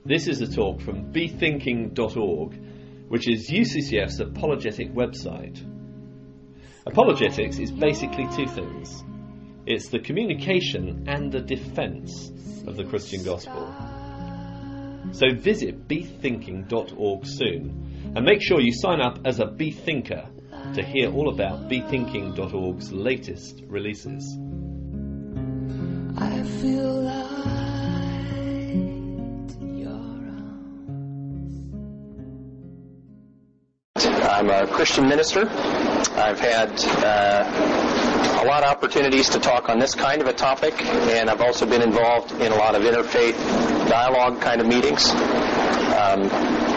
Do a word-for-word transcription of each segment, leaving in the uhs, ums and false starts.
This is a talk from be thinking dot org, which is U C C F's apologetic website. Apologetics is basically two things. It's the communication and the defence of the Christian gospel. So visit be thinking dot org soon, and make sure you sign up as a Be Thinker to hear all about be thinking dot org's latest releases. I feel light in your arms. I'm a Christian minister. I've had uh, a lot of opportunities to talk on this kind of a topic, and I've also been involved in a lot of interfaith dialogue kind of meetings. Um,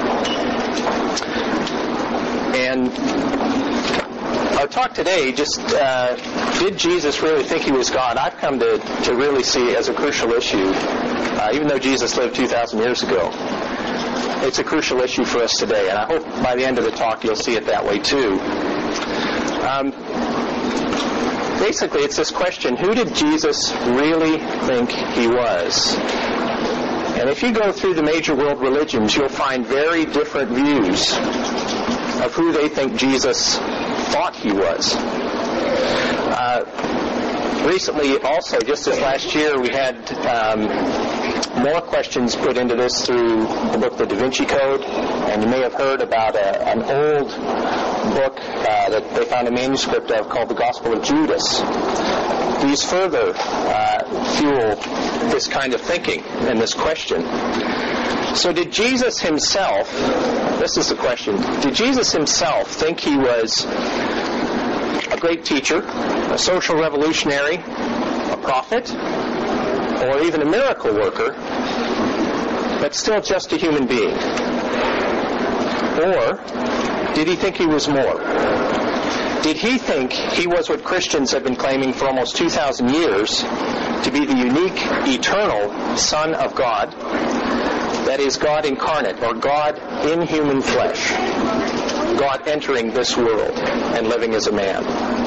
and our talk today, just uh, did Jesus really think he was God? I've come to, to really see as a crucial issue, uh, even though Jesus lived two thousand years ago. It's a crucial issue for us today, and I hope by the end of the talk you'll see it that way too. Um, basically, it's this question: who did Jesus really think he was? And if you go through the major world religions, you'll find very different views of who they think Jesus thought he was. Uh, recently, also, just this last year, we had um, more questions put into this through the book The Da Vinci Code, and you may have heard about a, an old book uh, that they found a manuscript of called The Gospel of Judas. These further uh, fuel this kind of thinking and this question. So did Jesus himself, this is the question, did Jesus himself think he was a great teacher, a social revolutionary, a prophet, or even a miracle worker, but still just a human being? Or did he think he was more? Did he think he was what Christians have been claiming for almost two thousand years, to be the unique, eternal Son of God? That is, God incarnate, or God in human flesh. God entering this world and living as a man.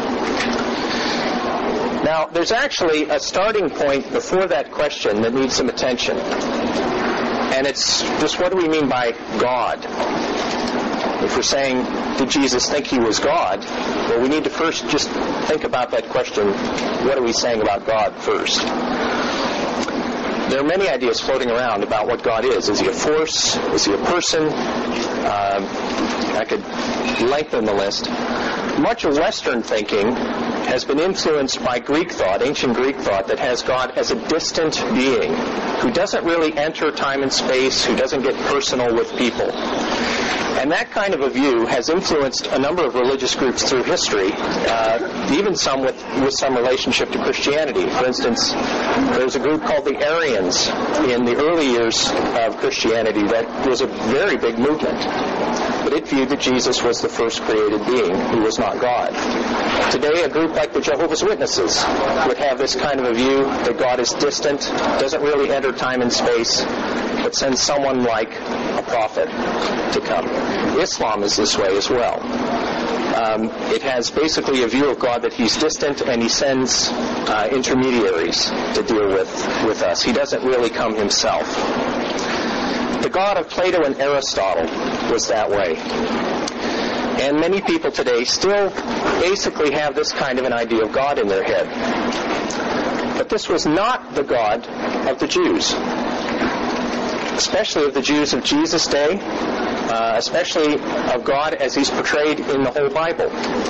Now, there's actually a starting point before that question that needs some attention. And it's just, what do we mean by God? If we're saying, did Jesus think he was God? Well, we need to first just think about that question. What are we saying about God first? There are many ideas floating around about what God is. Is he a force? Is he a person? Um, I could lengthen the list. Much of Western thinking has been influenced by Greek thought, ancient Greek thought, that has God as a distant being who doesn't really enter time and space, who doesn't get personal with people. And that kind of a view has influenced a number of religious groups through history, uh, even some with, with some relationship to Christianity. For instance, there's a group called the Arians in the early years of Christianity that was a very big movement. But it viewed that Jesus was the first created being who was not God. Today, a group like the Jehovah's Witnesses would have this kind of a view that God is distant, doesn't really enter time and space, but sends someone like a prophet to come. Islam is this way as well. Um, it has basically a view of God that he's distant, and he sends uh, intermediaries to deal with, with us. He doesn't really come himself. The God of Plato and Aristotle was that way. And many people today still basically have this kind of an idea of God in their head. But this was not the God of the Jews, especially of the Jews of Jesus' day, uh, especially of God as he's portrayed in the whole Bible.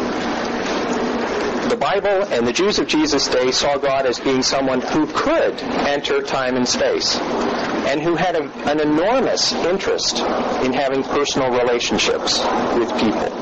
The Bible and the Jews of Jesus' day saw God as being someone who could enter time and space, and who had a, an enormous interest in having personal relationships with people.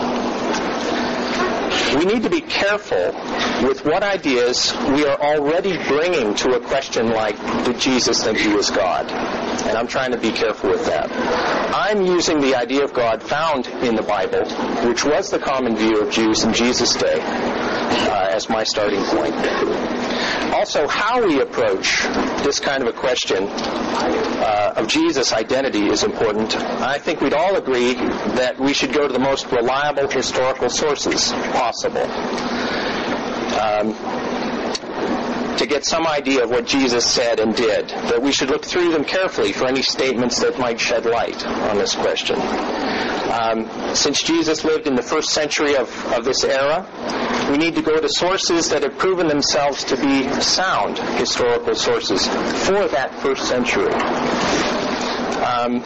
We need to be careful with what ideas we are already bringing to a question like, did Jesus think he was God? And I'm trying to be careful with that. I'm using the idea of God found in the Bible, which was the common view of Jews in Jesus' day, uh, as my starting point. Also, how we approach this kind of a question uh, of Jesus' identity is important. I think we'd all agree that we should go to the most reliable historical sources possible. Um, to get some idea of what Jesus said and did, that we should look through them carefully for any statements that might shed light on this question. Um, since Jesus lived in the first century of, of this era, we need to go to sources that have proven themselves to be sound historical sources for that first century. Um,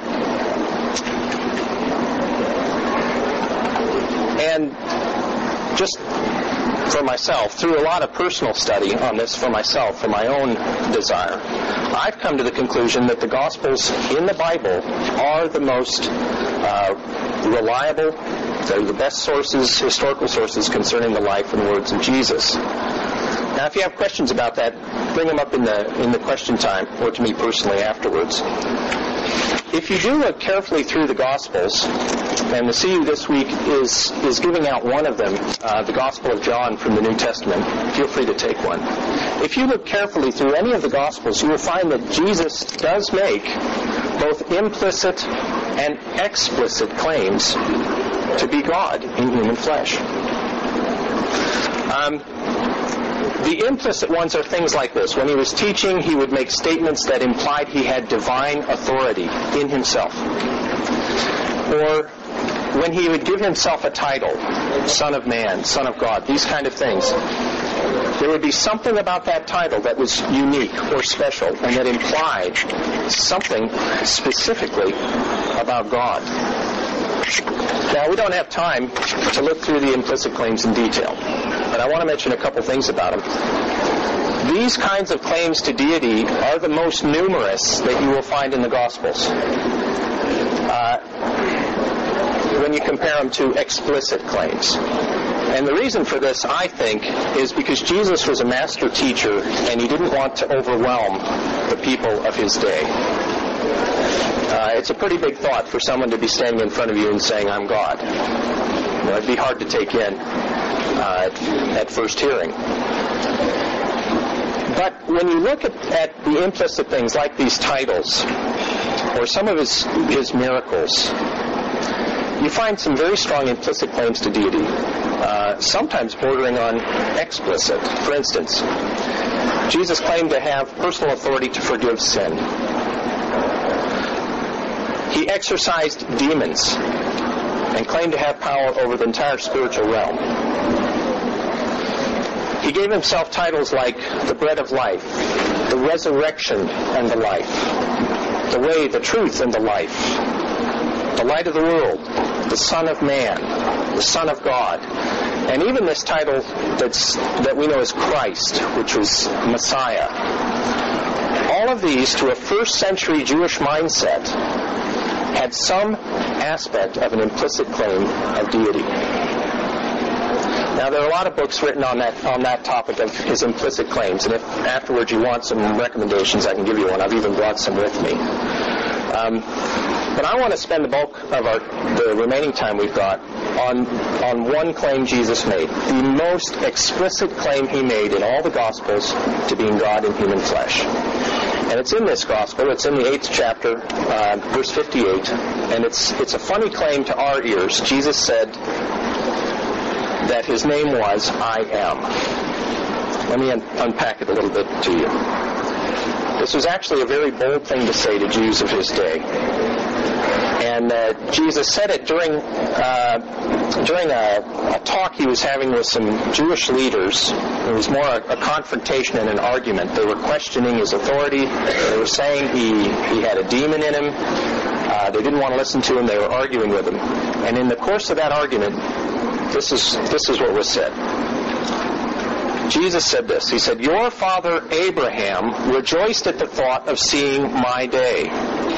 and just for myself, through a lot of personal study on this for myself, for my own desire, I've come to the conclusion that the Gospels in the Bible are the most uh, reliable, they're the best sources, historical sources concerning the life and words of Jesus. Now, if you have questions about that, bring them up in the in the question time, or to me personally afterwards. If you do look carefully through the Gospels, and the C U this week is is giving out one of them, uh, the Gospel of John from the New Testament. Feel free to take one. If you look carefully through any of the Gospels, you will find that Jesus does make both implicit and explicit claims to be God in human flesh. Um, The implicit ones are things like this. When he was teaching, he would make statements that implied he had divine authority in himself. Or when he would give himself a title, Son of Man, Son of God, these kind of things, there would be something about that title that was unique or special and that implied something specifically about God. Now, we don't have time to look through the implicit claims in detail, but I want to mention a couple things about them. These kinds of claims to deity are the most numerous that you will find in the Gospels. Uh, when you compare them to explicit claims. And the reason for this, I think, is because Jesus was a master teacher and he didn't want to overwhelm the people of his day. Uh, it's a pretty big thought for someone to be standing in front of you and saying, I'm God. You know, it'd be hard to take in uh, at first hearing. But when you look at, at the implicit things like these titles, or some of his, his miracles, you find some very strong implicit claims to deity, uh, sometimes bordering on explicit. For instance, Jesus claimed to have personal authority to forgive sin. He exorcised demons and claimed to have power over the entire spiritual realm. He gave himself titles like the bread of life, the resurrection and the life, the way, the truth, and the life, the light of the world, the Son of Man, the Son of God, and even this title that's, that we know as Christ, which was Messiah. All of these, to a first century Jewish mindset, had some aspect of an implicit claim of deity. Now, there are a lot of books written on that on that topic of his implicit claims, and if afterwards you want some recommendations, I can give you one. I've even brought some with me. Um, but I want to spend the bulk of our the remaining time we've got on on one claim Jesus made, the most explicit claim he made in all the Gospels to being God in human flesh. And it's in this Gospel. It's in the eighth chapter, uh, verse fifty-eight, and it's it's a funny claim to our ears. Jesus said that his name was I Am. Let me un- unpack it a little bit to you. This was actually a very bold thing to say to Jews of his day. And uh, Jesus said it during uh, during a, a talk he was having with some Jewish leaders. It was more a, a confrontation and an argument. They were questioning his authority. They were saying he, he had a demon in him. Uh, they didn't want to listen to him. They were arguing with him. And in the course of that argument, this is this is what was said. Jesus said this. He said, "Your father Abraham rejoiced at the thought of seeing my day."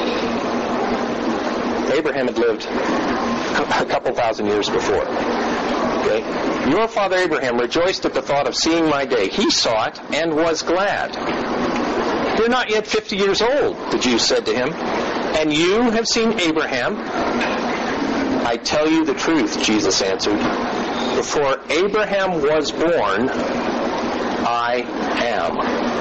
Abraham had lived a couple thousand years before. Okay? Your father Abraham rejoiced at the thought of seeing my day. He saw it and was glad. You're not yet fifty years old, the Jews said to him, and you have seen Abraham? I tell you the truth, Jesus answered. Before Abraham was born, I am.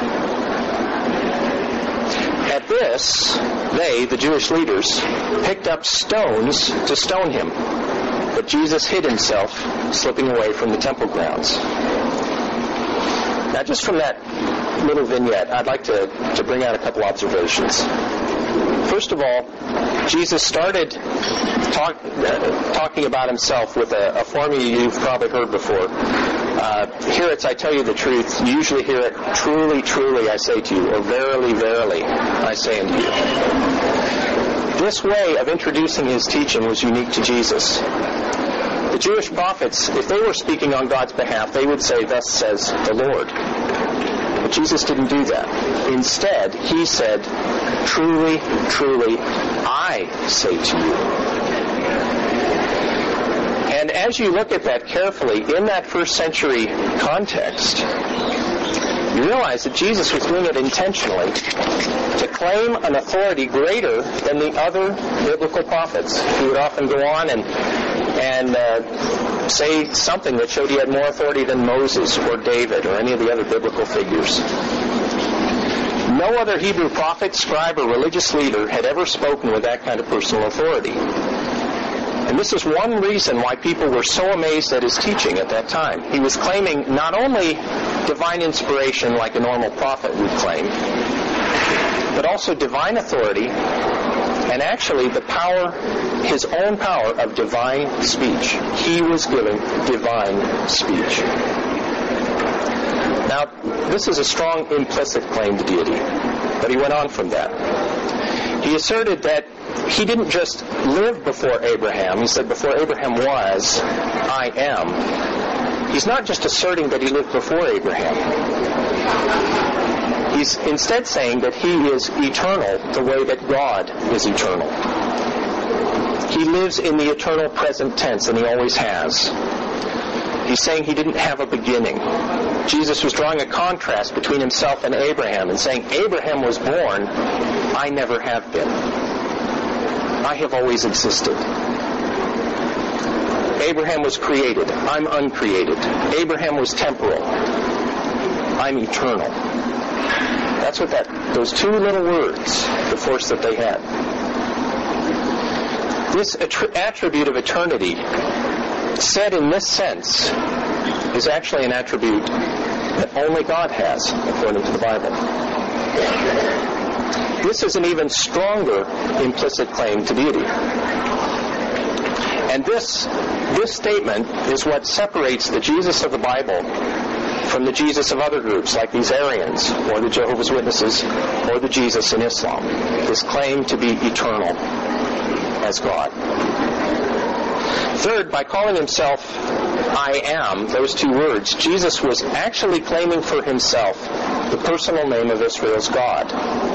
At this, they, the Jewish leaders, picked up stones to stone him. But Jesus hid himself, slipping away from the temple grounds. Now, just from that little vignette, I'd like to, to bring out a couple observations. First of all, Jesus started talk, uh, talking about himself with a, a formula you've probably heard before. Uh, here it's, I tell you the truth. You usually hear it, truly, truly, I say to you, or verily, verily, I say unto you. This way of introducing his teaching was unique to Jesus. The Jewish prophets, if they were speaking on God's behalf, they would say, thus says the Lord. But Jesus didn't do that. Instead, he said, truly, truly, I say to you. And as you look at that carefully, in that first century context, you realize that Jesus was doing it intentionally to claim an authority greater than the other biblical prophets. He would often go on and and uh, say something that showed he had more authority than Moses or David or any of the other biblical figures. No other Hebrew prophet, scribe, or religious leader had ever spoken with that kind of personal authority. And this is one reason why people were so amazed at his teaching at that time. He was claiming not only divine inspiration like a normal prophet would claim, but also divine authority and actually the power, his own power of divine speech. He was giving divine speech. Now, this is a strong implicit claim to deity, but he went on from that. He asserted that he didn't just live before Abraham. He said, before Abraham was, I am. He's not just asserting that he lived before Abraham. He's instead saying that he is eternal the way that God is eternal. He lives in the eternal present tense, and he always has. He's saying he didn't have a beginning. Jesus was drawing a contrast between himself and Abraham and saying, Abraham was born, I never have been. I have always existed. Abraham was created. I'm uncreated. Abraham was temporal. I'm eternal. That's what that, those two little words, the force that they had. This attri- attribute of eternity, said in this sense, is actually an attribute that only God has, according to the Bible. This is an even stronger implicit claim to deity. And this, this statement is what separates the Jesus of the Bible from the Jesus of other groups, like these Arians, or the Jehovah's Witnesses, or the Jesus in Islam. This claim to be eternal as God. Third, by calling himself I am, those two words, Jesus was actually claiming for himself the personal name of Israel's God.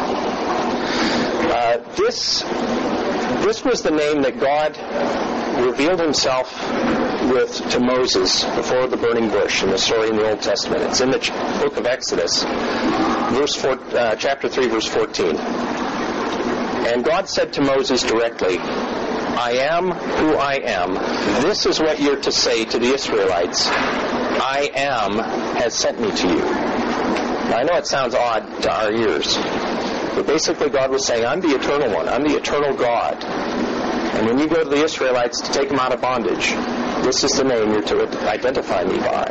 Uh, this, this was the name that God revealed himself with to Moses before the burning bush in the story in the Old Testament. It's in the ch- book of Exodus, verse four, uh, chapter three, verse fourteen. And God said to Moses directly, I am who I am. This is what you're to say to the Israelites. I am has sent me to you. Now, I know it sounds odd to our ears, but basically God was saying, I'm the eternal one. I'm the eternal God. And when you go to the Israelites to take them out of bondage, this is the name you're to identify me by.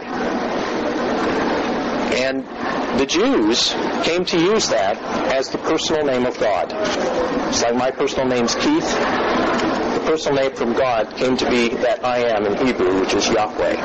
And the Jews came to use that as the personal name of God. It's like my personal name's Keith. The personal name from God came to be that I am in Hebrew, which is Yahweh.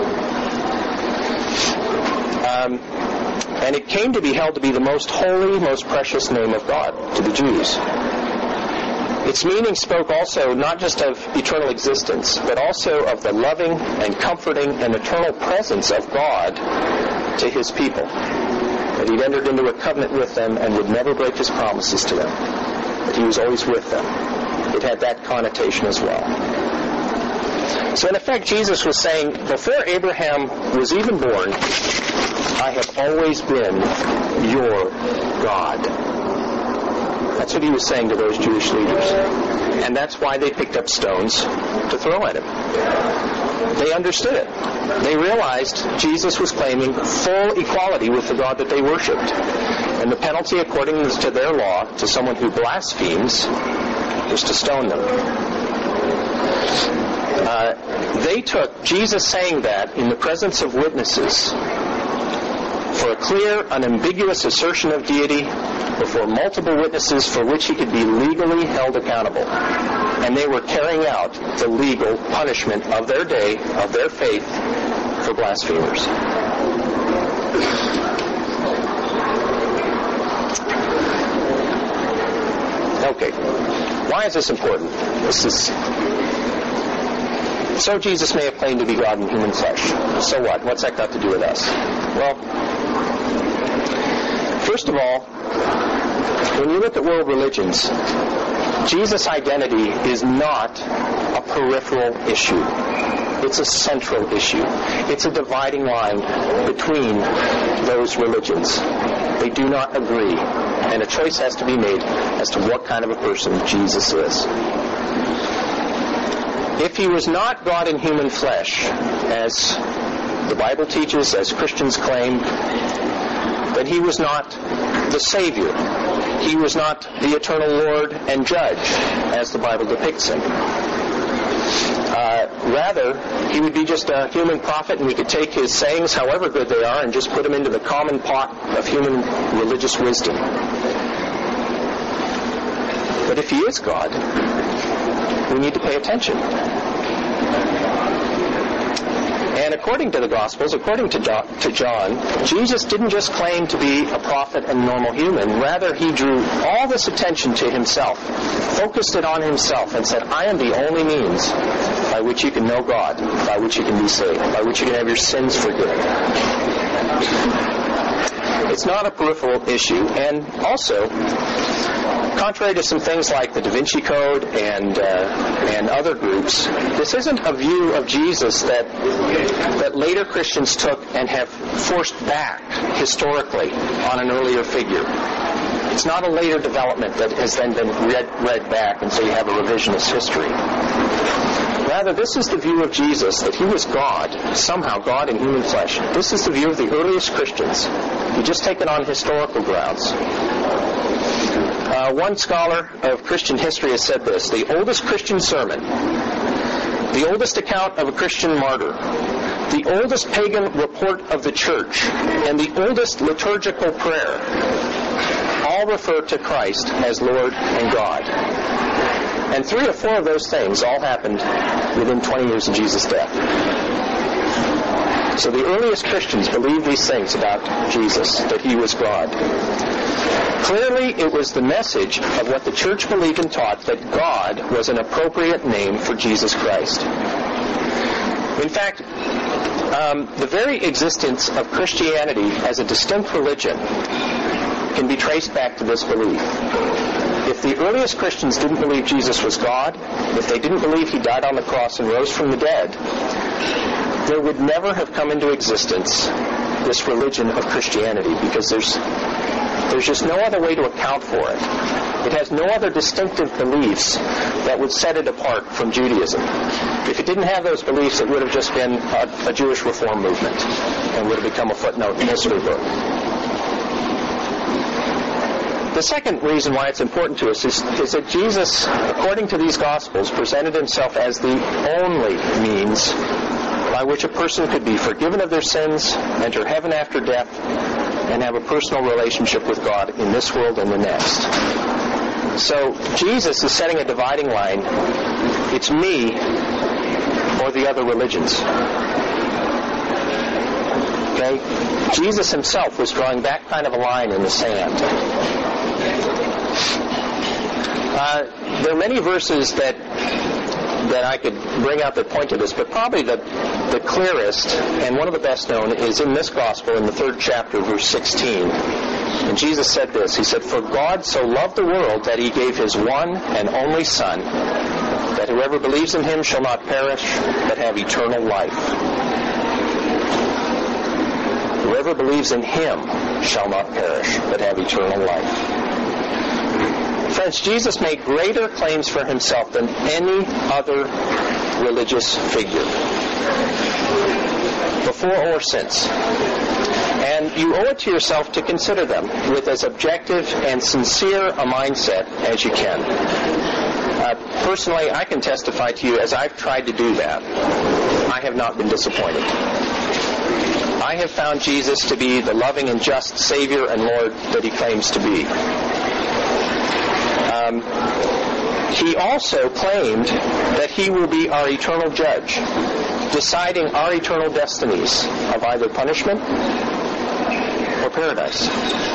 Um, and it came to be held to be the most holy, most precious name of God to the Jews. Its meaning spoke also not just of eternal existence, but also of the loving and comforting and eternal presence of God to his people. That he'd entered into a covenant with them and would never break his promises to them. That he was always with them. It had that connotation as well. So in effect, Jesus was saying, before Abraham was even born, I have always been your God. That's what he was saying to those Jewish leaders. And that's why they picked up stones to throw at him. They understood it. They realized Jesus was claiming full equality with the God that they worshipped. And the penalty, according to their law, to someone who blasphemes, was to stone them. Uh, they took Jesus saying that in the presence of witnesses for a clear, unambiguous assertion of deity before multiple witnesses for which he could be legally held accountable. And they were carrying out the legal punishment of their day, of their faith, for blasphemers. Okay. Why is this important? This is... So Jesus may have claimed to be God in human flesh. So what? What's that got to do with us? Well, first of all, when you look at world religions, Jesus' identity is not a peripheral issue. It's a central issue. It's a dividing line between those religions. They do not agree, and a choice has to be made as to what kind of a person Jesus is. If he was not God in human flesh, as the Bible teaches, as Christians claim, then he was not the Savior. He was not the eternal Lord and Judge, as the Bible depicts him. Uh, rather, he would be just a human prophet, and we could take his sayings, however good they are, and just put them into the common pot of human religious wisdom. But if he is God, we need to pay attention. And according to the Gospels, according to John, Jesus didn't just claim to be a prophet and normal human. Rather, he drew all this attention to himself, focused it on himself, and said, I am the only means by which you can know God, by which you can be saved, by which you can have your sins forgiven. It's not a peripheral issue. And also, contrary to some things like the Da Vinci Code and uh, and other groups, this isn't a view of Jesus that that later Christians took and have forced back historically on an earlier figure. It's not a later development that has then been read, read back, and so you have a revisionist history. Rather, this is the view of Jesus, that he was God, somehow God in human flesh. This is the view of the earliest Christians. You just take it on historical grounds. Uh, one scholar of Christian history has said this: the oldest Christian sermon, the oldest account of a Christian martyr, the oldest pagan report of the church, and the oldest liturgical prayer all refer to Christ as Lord and God. And three or four of those things all happened within twenty years of Jesus' death. So the earliest Christians believed these things about Jesus, that he was God. Clearly, it was the message of what the church believed and taught, that God was an appropriate name for Jesus Christ. In fact, um, the very existence of Christianity as a distinct religion can be traced back to this belief. If the earliest Christians didn't believe Jesus was God, if they didn't believe he died on the cross and rose from the dead, there would never have come into existence this religion of Christianity, because there's there's just no other way to account for it. It has no other distinctive beliefs that would set it apart from Judaism. If it didn't have those beliefs, it would have just been a, a Jewish reform movement and would have become a footnote in the history book. The second reason why it's important to us is, is that Jesus, according to these Gospels, presented himself as the only means by which a person could be forgiven of their sins, enter heaven after death, and have a personal relationship with God in this world and the next. So Jesus is setting a dividing line. It's me or the other religions. Okay? Jesus himself was drawing that kind of a line in the sand. Uh, there are many verses that that I could bring out that point to this, but probably the the clearest and one of the best known is in this gospel in the third chapter, verse sixteen. And Jesus said this. He said, "For God so loved the world that he gave his one and only Son, that whoever believes in him shall not perish, but have eternal life." Whoever believes in him shall not perish, but have eternal life. Friends, Jesus made greater claims for himself than any other religious figure, before or since. And you owe it to yourself to consider them with as objective and sincere a mindset as you can. Uh, personally, I can testify to you, as I've tried to do that, I have not been disappointed. I have found Jesus to be the loving and just Savior and Lord that he claims to be. Um, he also claimed that he will be our eternal judge, deciding our eternal destinies of either punishment or paradise.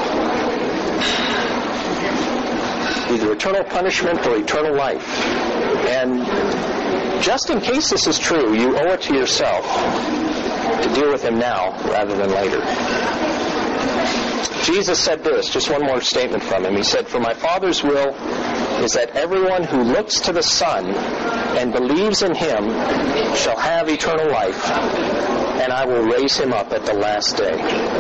Either eternal punishment or eternal life. And just in case this is true, you owe it to yourself to deal with him now rather than later. Jesus said this, just one more statement from him. He said, "For my Father's will is that everyone who looks to the Son and believes in him shall have eternal life, and I will raise him up at the last day."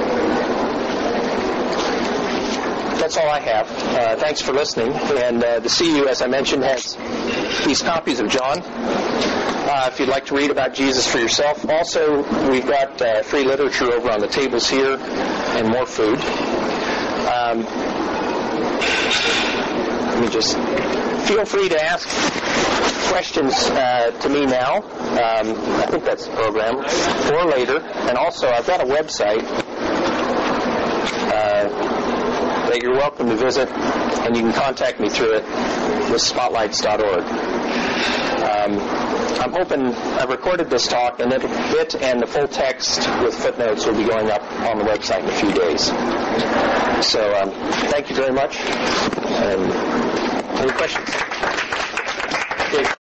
That's all I have. Uh, thanks for listening. And uh, the C U, as I mentioned, has these copies of John. Uh, if you'd like to read about Jesus for yourself. Also, we've got uh, free literature over on the tables here and more food. Um, let me just feel free to ask questions uh, to me now. Um, I think that's the program. Or later. And also, I've got a website uh, that you're welcome to visit, and you can contact me through it with spotlights dot org. Um, I'm hoping I've recorded this talk, and it, it and the full text with footnotes will be going up on the website in a few days. So um, thank you very much. And any questions?